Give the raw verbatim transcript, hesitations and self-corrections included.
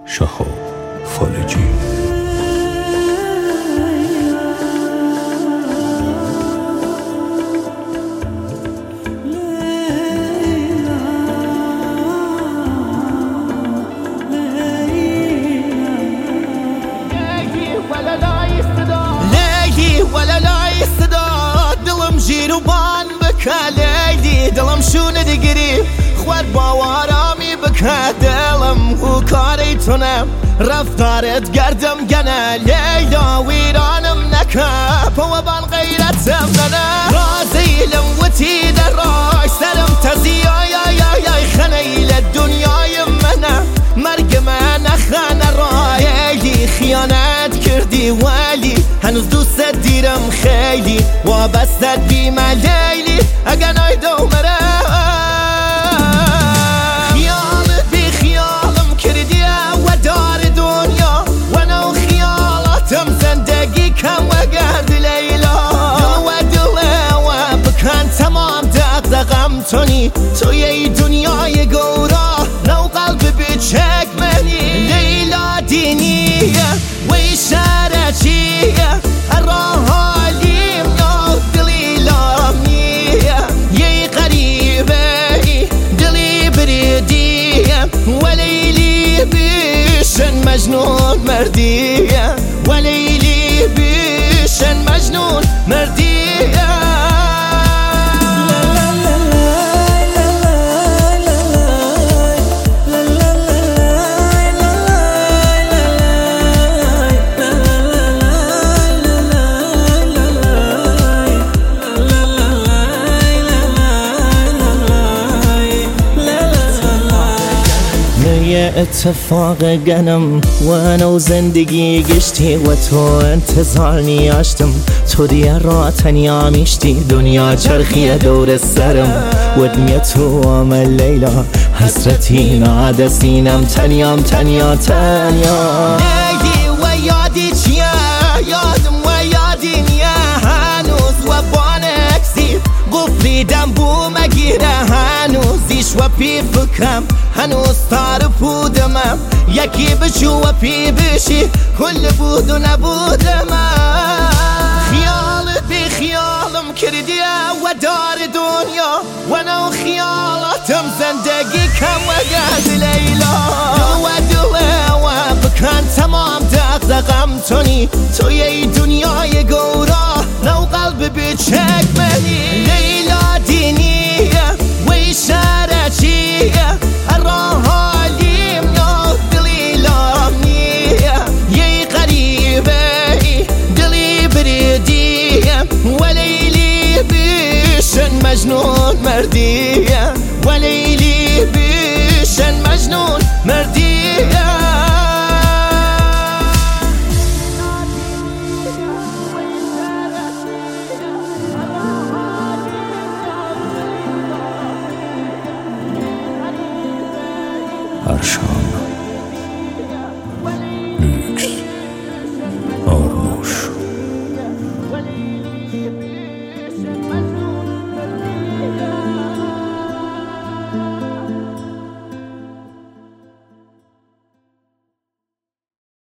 شهاب فالجی. ولا لا يستداد دلم جيروبان بكا ليدي دلم شو ندقري خوار باوارامي بكا دلم هو كاريتونم رفتارت قردم قنا ليدا ويرانم نكاب وبان غيرتم لنا رازي لموتي دراي سلم تزيا يا يا يا خنيل الدنيا يمنا مرق ما نخان رايي خيانات كردي والي هنوز دوست دیرم خیلی وابستت بیم لیلی اگه نایدو مرم خیالت بی خیالم کردی و دار دنیا و نو خیالاتم زندگی کم و گرد لیلا دل و دل و بکن تمام دقدقم تونی توی ای دنیای گورا نو قلب بچک منی لیلا دینیه و اشارتیه الراهاليم نو دليلامية يي قريبي دلي بريدية وليلي بيشن مجنون مردية وليلي بيشن مجنون مردية یه اتفاق گنم و انا و زندگی گشتی و تو انتظار نیاشتم تو دیگه را تنیا میشتی دنیا چرخی دور سرم ودنیا تو عمل لیلا حسرتی ناده سینم تنیام تنیا تنیا نیدی و یادی چیه یادم و یادی نیه هنوز و بانکسی قفلیدم بو مگیره هنوزیش و پی فکرم هنوز تار بودمم یکی بشو و پی بشی کل بود و نبودم خیالت بی خیالم کردی و دار دنیا و نو خیالاتم زندگی کم و گرد لیلا دل و دل و بکن تمام دقدقم تونی توی ای دنیای گورا نو قلب بچک منی لیلا دینیه و اشارتیه الراهاليم نو دليلامية يي قريبي دلي بريدية وليلي بيشن مجنون مردية وليلي بيشن مجنون مردية ارشاد